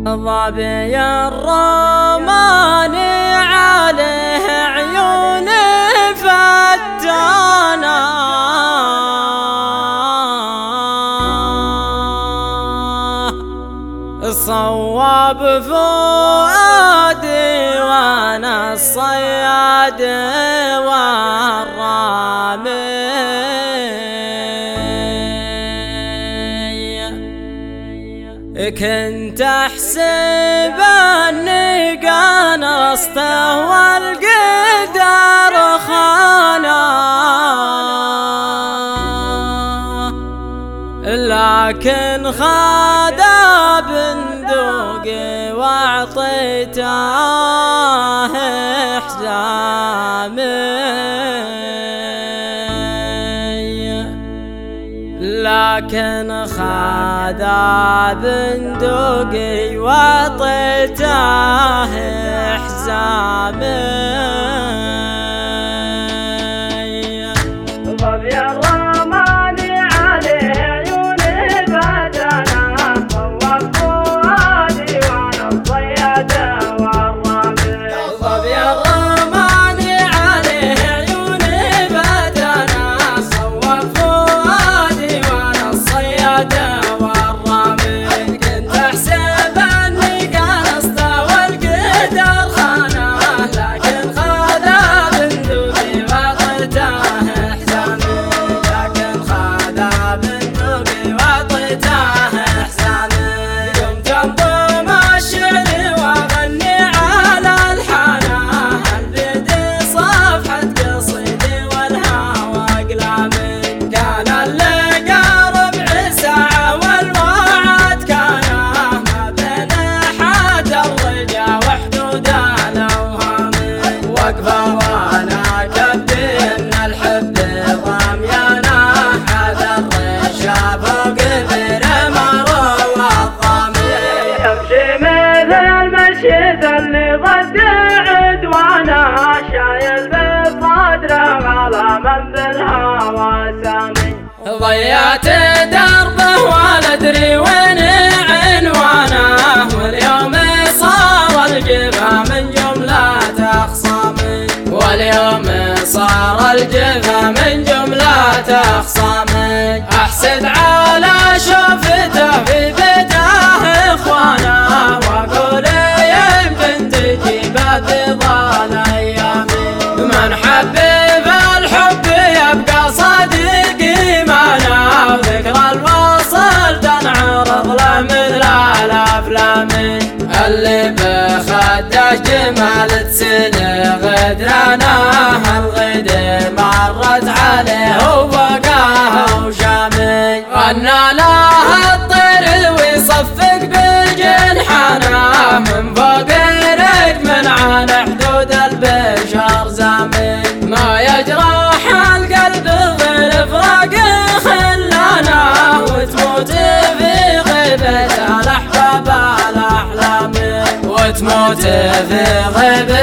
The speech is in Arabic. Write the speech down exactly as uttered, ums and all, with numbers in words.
ظبي الرماني عليه عيون فتانا، صواب فؤادي وانا الصياد والرامي، كنت احسب اني قنصته والقدر خانه، لكن خذا بندقي واعطيته حزامي، لكن خذا بندقي واعطيته حزامي. اللي ضد عدوانه شايل بصدره غلاما بالهوى سامي، ضيعت دربه ولا ادري وين عنوانه، واليوم صار الجفا من جملة اخصامي، واليوم صار الجفا من جملة اخصامي، احسد على شوفته في بيته اخوانه، واقول بضال ايامي، من حبب الحب يبقى صديق ايمانه، وذكرى الوصل تنعرض له مثل الافلام، اللي بخده جمال تسلي غدرانه، الغد مرت عليه وبقاها وشامي، غنى له الطير ويصفق بالجنحانه، من فوق عن حدود البشر زامي، ما يجرح القلب غير فراق خلانا، وتموت في غيبة الاحباب الاحلام، وتموت في غيبة